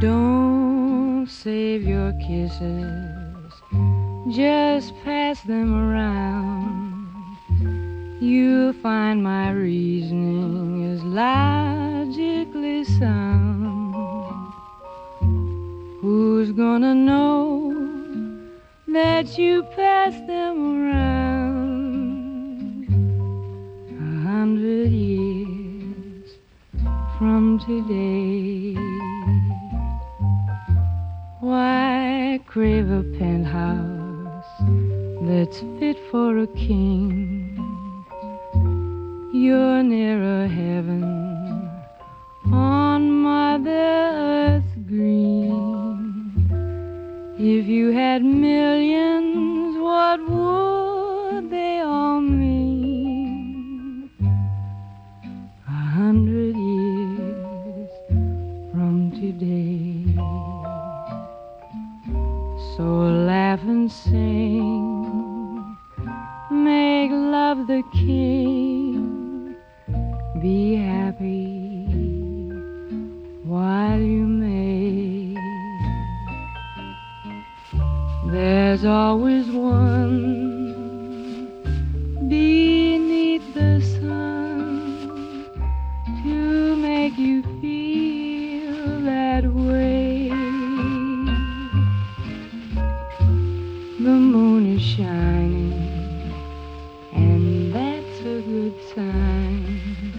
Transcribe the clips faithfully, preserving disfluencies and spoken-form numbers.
Don't save your kisses, just pass them around. You'll find my reasoning is logically sound. Who's gonna know that you pass them around a hundred years from today? Why crave a penthouse that's fit for a king? You're nearer heaven on Mother Earth green. If you had millions, what would they all mean? A hundred years from today. So laugh and sing, make love the king, be happy while you may. There's always one beneath the sun to make you feel that way. The moon is shining, and that's a good sign.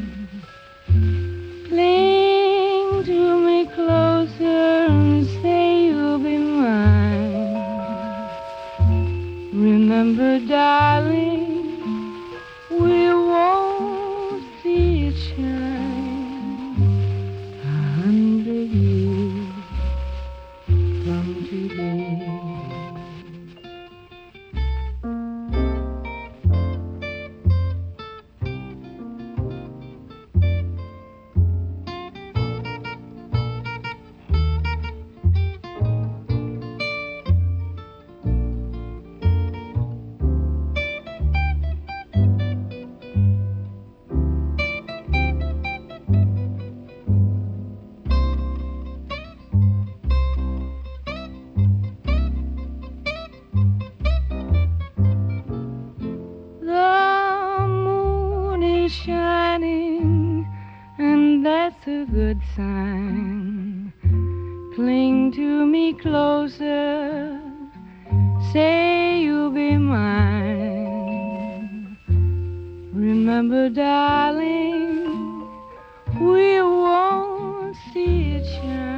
Cling to me closer and say you'll be mine. Remember, darling, we won't see it shine a hundred years from today. Shining, and that's a good sign. Cling to me closer, say you'll be mine. Remember, darling, we won't see it shine